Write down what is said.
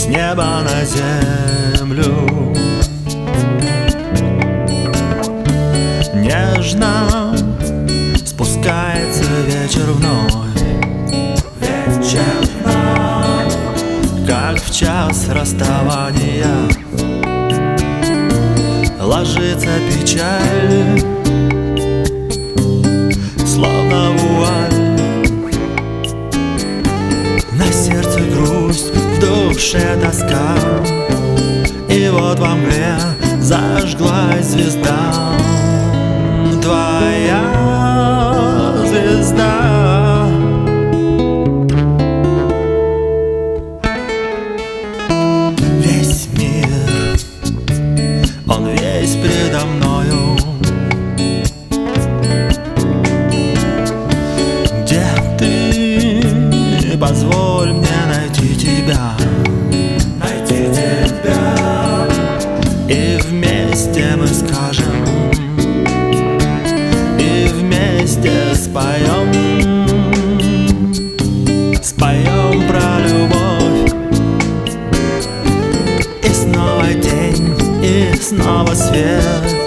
неба на землю. Нежно спускается вечер вновь, как в час расставания ложится печаль, словно вуаль. На сердце грусть, в душе тоска, и вот во мгле зажглась звезда, твоя звезда. Весь мир, он весь предо мною. Где ты? Позволь мне найти тебя, и вместе мы скажем, и вместе споем, споем про любовь. И снова день, и снова свет,